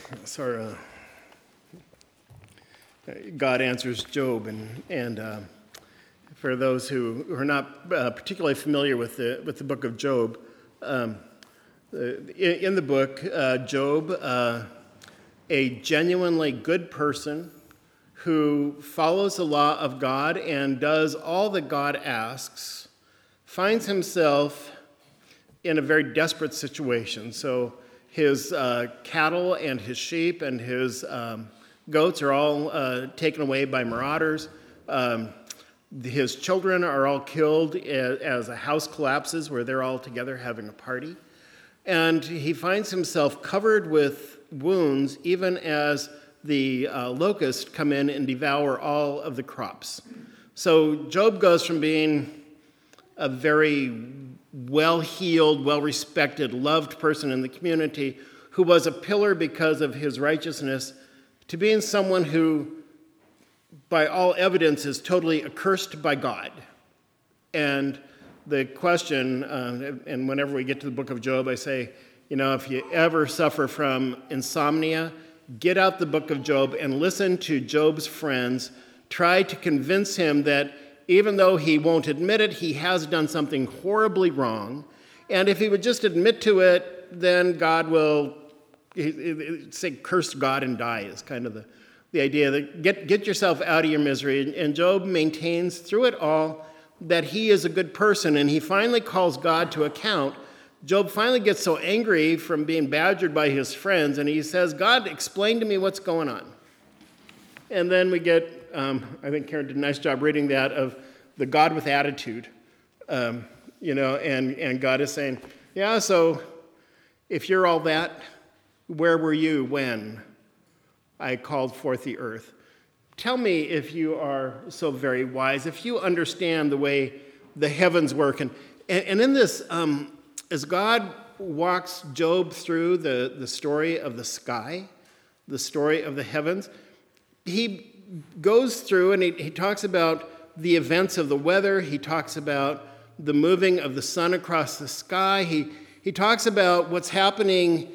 God answers Job, and for those who are not particularly familiar with the book of Job, in the book, Job, a genuinely good person who follows the law of God and does all that God asks, finds himself in a very desperate situation. So his cattle and his sheep and his goats are all taken away by marauders. His children are all killed as a house collapses where they're all together having a party. And he finds himself covered with wounds even as the locusts come in and devour all of the crops. So Job goes from being a very well-heeled, well-respected, loved person in the community who was a pillar because of his righteousness to being someone who, by all evidence, is totally accursed by God. And the question, and whenever we get to the book of Job, I say, if you ever suffer from insomnia, get out the book of Job and listen to Job's friends. Try to convince him that even though he won't admit it, he has done something horribly wrong. And if he would just admit to it, then God will say, curse God and die is kind of the idea that get yourself out of your misery. And Job maintains through it all that he is a good person, and he finally calls God to account. Job finally gets so angry from being badgered by his friends, and he says, God, explain to me what's going on. And then we get, I think Karen did a nice job reading that, of the God with attitude, and God is saying, yeah, so if you're all that, where were you when I called forth the earth? Tell me if you are so very wise, if you understand the way the heavens work. And in this, as God walks Job through the story of the sky, the story of the heavens, he goes through and he talks about the events of the weather. He talks about the moving of the sun across the sky. He talks about what's happening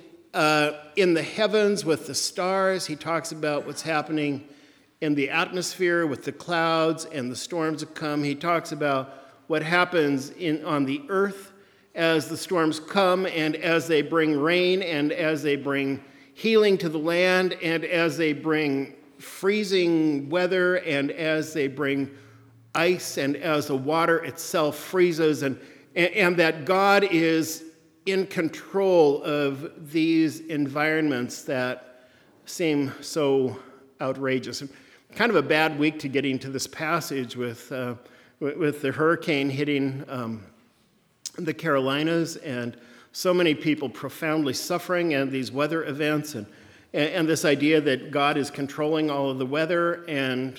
in the heavens with the stars. He talks about what's happening in the atmosphere with the clouds and the storms that come. He talks about what happens on the earth as the storms come and as they bring rain and as they bring healing to the land and as they bring freezing weather and as they bring ice and as the water itself freezes, and that God is in control of these environments that seem so outrageous. Kind of a bad week to get into this passage with the hurricane hitting the Carolinas and so many people profoundly suffering and these weather events and this idea that God is controlling all of the weather and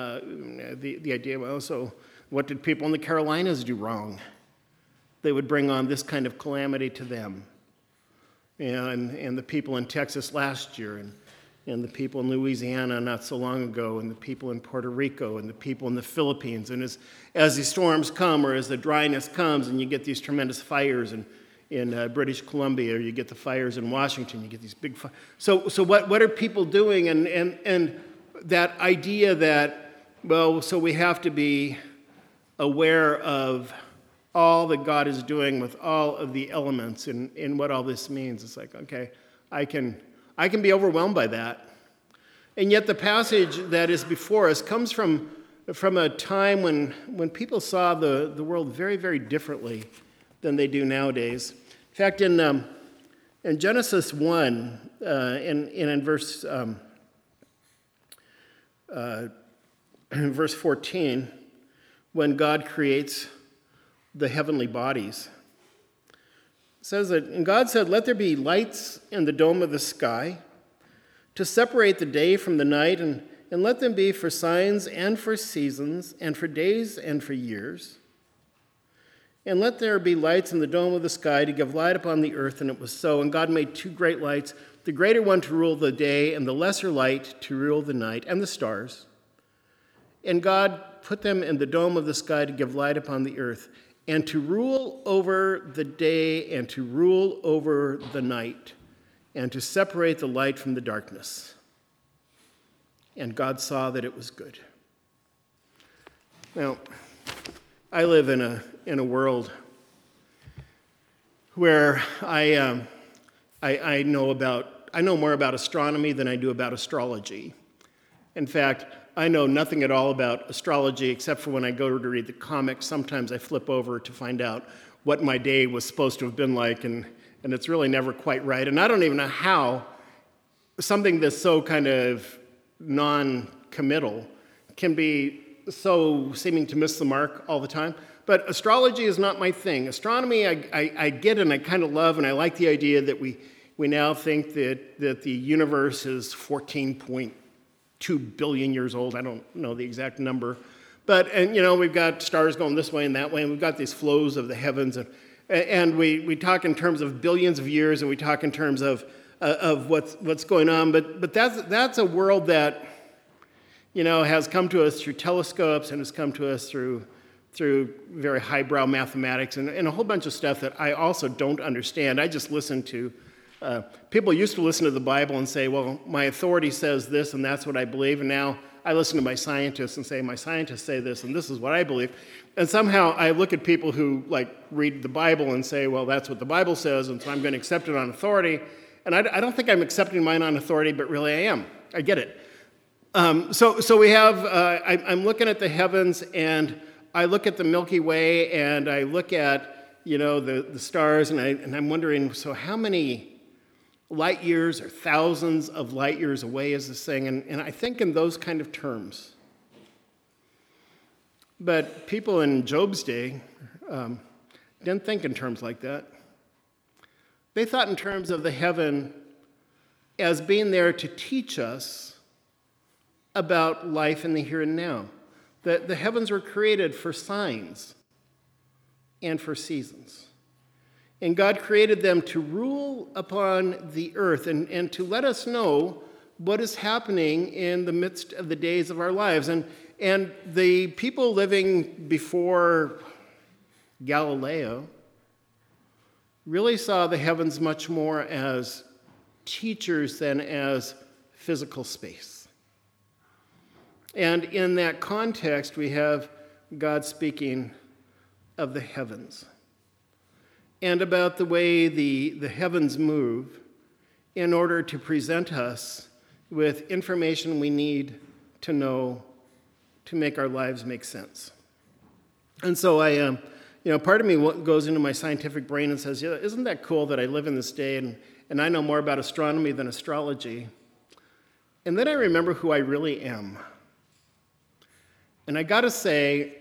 the idea, well, so what did people in the Carolinas do wrong? They would bring on this kind of calamity to them. And the people in Texas last year and the people in Louisiana not so long ago, and the people in Puerto Rico, and the people in the Philippines. And as these storms come, or as the dryness comes, and you get these tremendous fires in British Columbia, or you get the fires in Washington, you get these big fires. So what are people doing? And that idea that, well, so we have to be aware of all that God is doing with all of the elements and what all this means. It's like, okay, I can be overwhelmed by that. And yet the passage that is before us comes from a time when people saw the world very, very differently than they do nowadays. In fact, in Genesis 1, in verse 14, when God creates the heavenly bodies, it says that, and God said, let there be lights in the dome of the sky to separate the day from the night, and let them be for signs and for seasons and for days and for years. And let there be lights in the dome of the sky to give light upon the earth, and it was so. And God made two great lights, the greater one to rule the day and the lesser light to rule the night, and the stars. And God put them in the dome of the sky to give light upon the earth, and to rule over the day and to rule over the night, and to separate the light from the darkness. And God saw that it was good. Now, I live in a world where I know more about astronomy than I do about astrology. In fact, I know nothing at all about astrology except for when I go to read the comics. Sometimes I flip over to find out what my day was supposed to have been like, and it's really never quite right. And I don't even know how something that's so kind of non-committal can be so seeming to miss the mark all the time. But astrology is not my thing. Astronomy I get and I kind of love, and I like the idea that we now think that the universe is 14.2 billion years old. I don't know the exact number. But, we've got stars going this way and that way, and we've got these flows of the heavens. And we talk in terms of billions of years, and we talk in terms of what's going on. But that's a world that, has come to us through telescopes and has come to us through very highbrow mathematics and a whole bunch of stuff that I also don't understand. I just listen to, people used to listen to the Bible and say, well, my authority says this and that's what I believe, and now I listen to my scientists and say, my scientists say this and this is what I believe. And somehow I look at people who read the Bible and say, well, that's what the Bible says, and so I'm going to accept it on authority. And I don't think I'm accepting mine on authority, but really I am. I get it. So we have, I'm looking at the heavens, and I look at the Milky Way, and I look at, the stars, and I'm wondering, so how many light years or thousands of light years away is this thing? And I think in those kind of terms. But people in Job's day didn't think in terms like that. They thought in terms of the heaven as being there to teach us about life in the here and now. That the heavens were created for signs and for seasons. And God created them to rule upon the earth and to let us know what is happening in the midst of the days of our lives. And the people living before Galileo really saw the heavens much more as teachers than as physical space. And in that context, we have God speaking of the heavens and about the way the heavens move in order to present us with information we need to know to make our lives make sense. And so part of me goes into my scientific brain and says, isn't that cool that I live in this day and I know more about astronomy than astrology? And then I remember who I really am. And I got to say,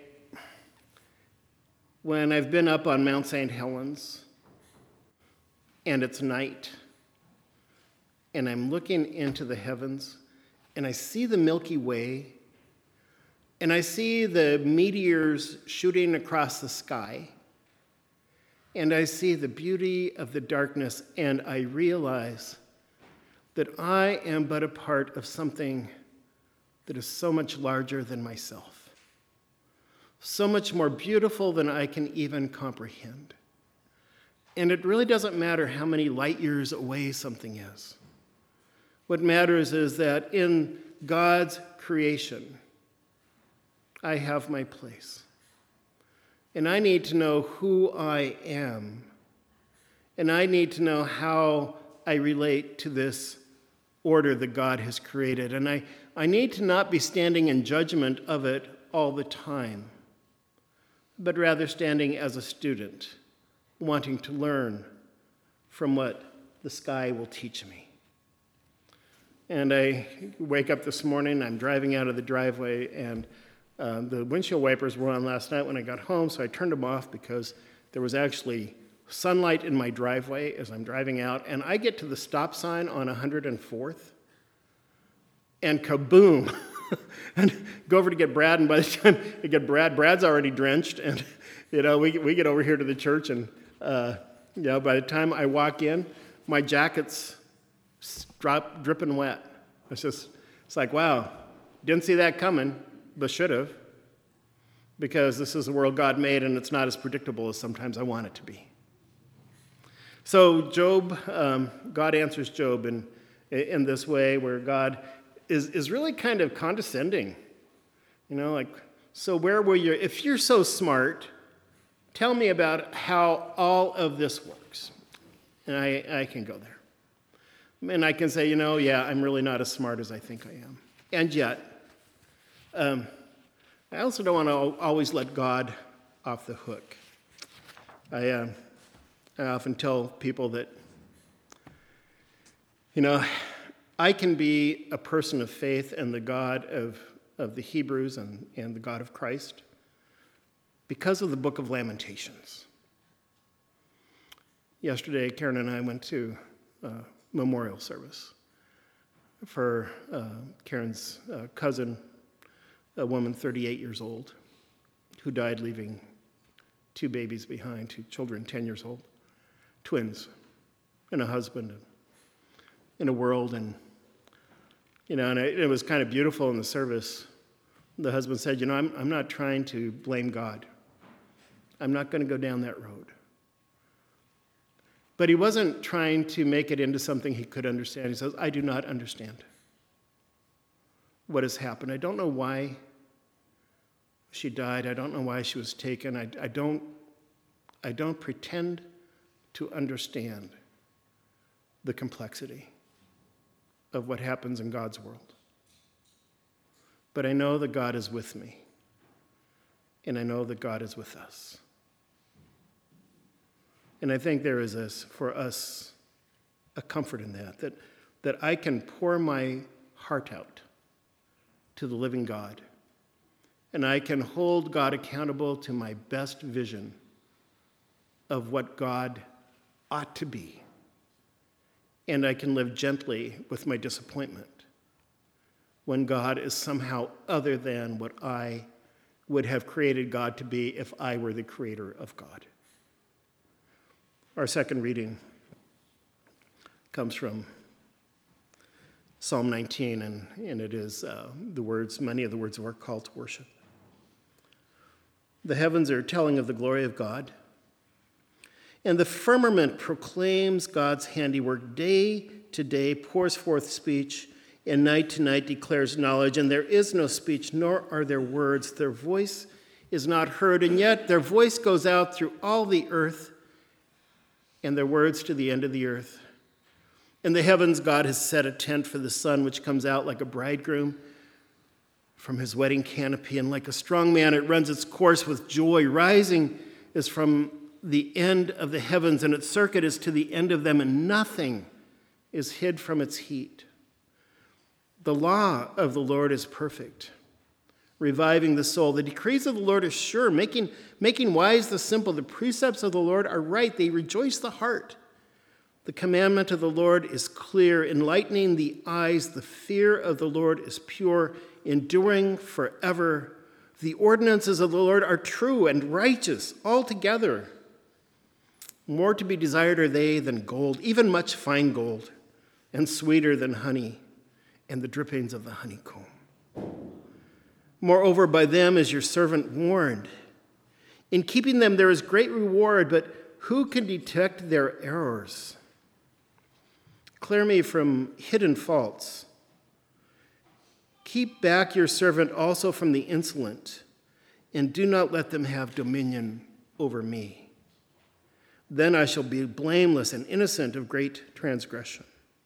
when I've been up on Mount St. Helens and it's night and I'm looking into the heavens and I see the Milky Way and I see the meteors shooting across the sky and I see the beauty of the darkness and I realize that I am but a part of something that is so much larger than myself, so much more beautiful than I can even comprehend. And it really doesn't matter how many light years away something is. What matters is that in God's creation, I have my place. And I need to know who I am. And I need to know how I relate to this order that God has created. And I need to not be standing in judgment of it all the time, but rather standing as a student, wanting to learn from what the sky will teach me. And I wake up this morning, I'm driving out of the driveway, and the windshield wipers were on last night when I got home, so I turned them off because there was actually sunlight in my driveway as I'm driving out, and I get to the stop sign on 104th, and kaboom, and go over to get Brad, and by the time I get Brad's already drenched, and we get over here to the church, and by the time I walk in, my jacket's dripping wet. It's like, wow, didn't see that coming, but should have, because this is the world God made, and it's not as predictable as sometimes I want it to be. So Job, God answers Job in this way where God is really kind of condescending. Like, so where were you? If you're so smart, tell me about how all of this works. And I can go there. And I can say, yeah, I'm really not as smart as I think I am. And yet, I also don't want to always let God off the hook. I often tell people that, I can be a person of faith and the God of the Hebrews and the God of Christ because of the book of Lamentations. Yesterday, Karen and I went to a memorial service for Karen's cousin, a woman 38 years old, who died leaving 2 babies behind, 2 children 10 years old, twins, and a husband, in a world. And it was kind of beautiful in the service. The husband said, I'm not trying to blame God. I'm not going to go down that road. But he wasn't trying to make it into something he could understand. He says, I do not understand what has happened. I don't know why she died. I don't know why she was taken. I don't pretend to understand the complexity of what happens in God's world. But I know that God is with me, and I know that God is with us. And I think there is, for us, a comfort in that I can pour my heart out to the living God, and I can hold God accountable to my best vision of what God ought to be. And I can live gently with my disappointment when God is somehow other than what I would have created God to be if I were the creator of God. Our second reading comes from Psalm 19, and it is many of the words of our call to worship. The heavens are telling of the glory of God, and the firmament proclaims God's handiwork. Day to day pours forth speech, and night to night declares knowledge. And there is no speech, nor are there words. Their voice is not heard, and yet their voice goes out through all the earth, and their words to the end of the earth. In the heavens, God has set a tent for the sun, which comes out like a bridegroom from his wedding canopy, and like a strong man, it runs its course with joy. Rising is from the end of the heavens, and its circuit is to the end of them, and nothing is hid from its heat. The law of the Lord is perfect, reviving the soul. The decrees of the Lord are sure, making wise the simple. The precepts of the Lord are right. They rejoice the heart. The commandment of the Lord is clear, enlightening the eyes. The fear of the Lord is pure, enduring forever. The ordinances of the Lord are true and righteous altogether. More to be desired are they than gold, even much fine gold, and sweeter than honey and the drippings of the honeycomb. Moreover, by them is your servant warned. In keeping them there is great reward, but who can detect their errors? Clear me from hidden faults. Keep back your servant also from the insolent, and do not let them have dominion over me. Then I shall be blameless and innocent of great transgression.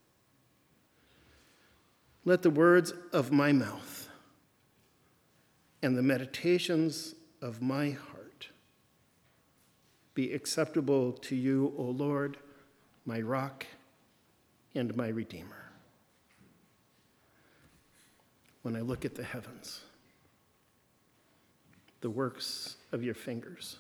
Let the words of my mouth and the meditations of my heart be acceptable to you, O Lord, my rock and my redeemer. When I look at the heavens, the works of your fingers,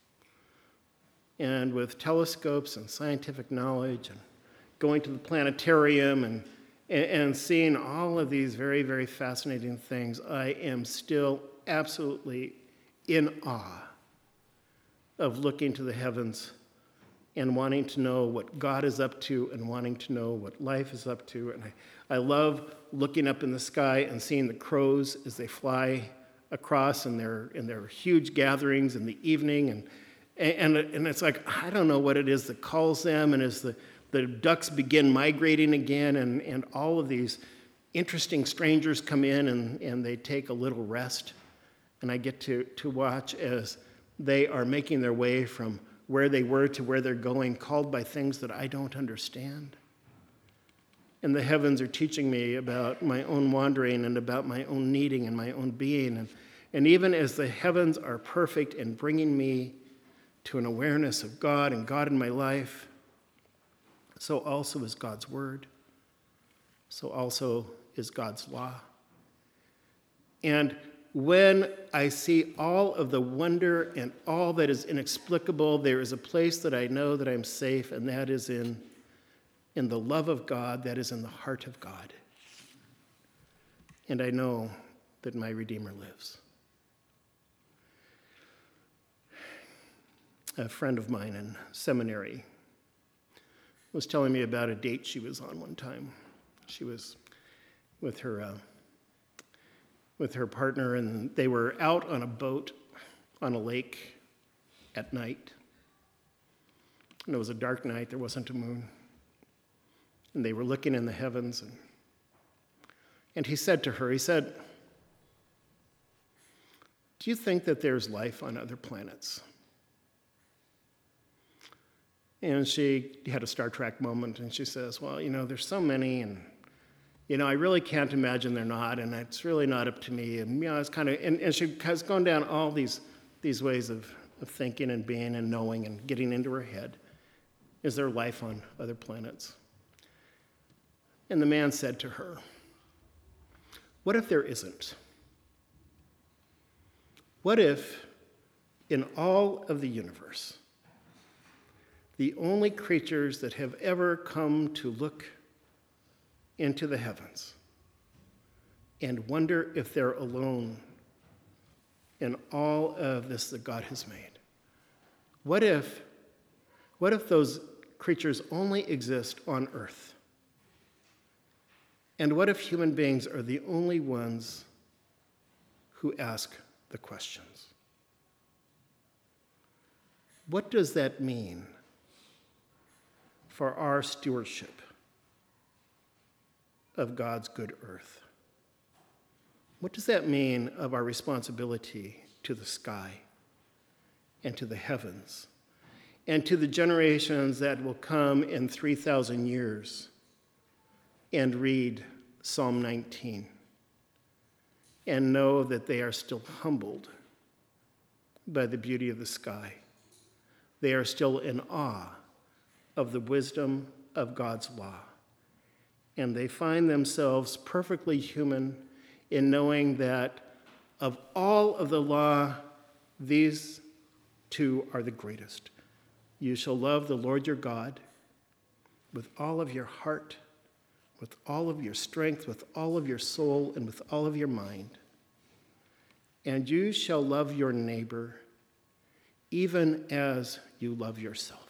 and with telescopes and scientific knowledge and going to the planetarium and seeing all of these very, very fascinating things, I am still absolutely in awe of looking to the heavens and wanting to know what God is up to and wanting to know what life is up to. And I love looking up in the sky and seeing the crows as they fly across in their huge gatherings in the evening And it's like, I don't know what it is that calls them, and as the ducks begin migrating again, and all of these interesting strangers come in and they take a little rest, and I get to watch as they are making their way from where they were to where they're going, called by things that I don't understand. And the heavens are teaching me about my own wandering and about my own needing and my own being. And even as the heavens are perfect in bringing me to an awareness of God and God in my life, so also is God's word. So also is God's law. And when I see all of the wonder and all that is inexplicable, there is a place that I know that I'm safe, and that is in the love of God, that is in the heart of God. And I know that my Redeemer lives. A friend of mine in seminary was telling me about a date she was on one time. She was with her partner, and they were out on a boat on a lake at night. And it was a dark night, there wasn't a moon. And they were looking in the heavens, and he said to her, he said, "Do you think that there's life on other planets?" And she had a Star Trek moment, and she says, "Well, there's so many, and, I really can't imagine they're not, and it's really not up to me." And, it's kind of, and she has gone down all these ways of thinking and being and knowing and getting into her head. Is there life on other planets? And the man said to her, "What if there isn't? What if in all of the universe, the only creatures that have ever come to look into the heavens and wonder if they're alone in all of this that God has made? What if those creatures only exist on earth? And what if human beings are the only ones who ask the questions? What does that mean for our stewardship of God's good earth? What does that mean of our responsibility to the sky and to the heavens and to the generations that will come in 3,000 years and read Psalm 19 and know that they are still humbled by the beauty of the sky? They are still in awe of the wisdom of God's law. And they find themselves perfectly human in knowing that of all of the law, these two are the greatest. You shall love the Lord your God with all of your heart, with all of your strength, with all of your soul, and with all of your mind. And you shall love your neighbor even as you love yourself.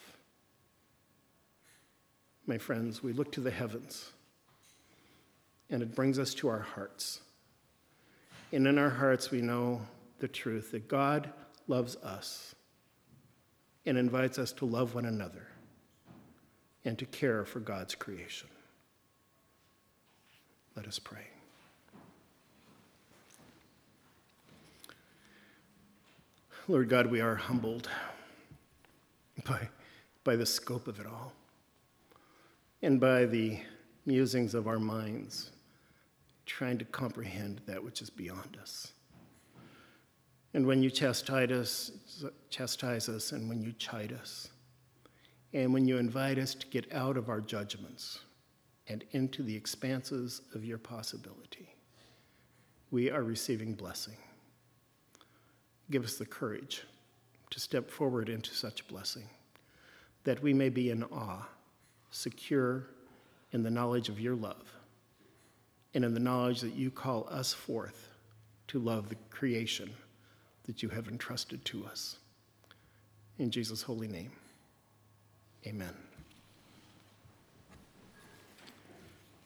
My friends, we look to the heavens, and it brings us to our hearts. And in our hearts, we know the truth that God loves us and invites us to love one another and to care for God's creation. Let us pray. Lord God, we are humbled by the scope of it all and by the musings of our minds, trying to comprehend that which is beyond us. And when you chastise us, and when you chide us, and when you invite us to get out of our judgments and into the expanses of your possibility, we are receiving blessing. Give us the courage to step forward into such blessing, that we may be in awe, secure in the knowledge of your love, and in the knowledge that you call us forth to love the creation that you have entrusted to us. In Jesus' holy name, amen.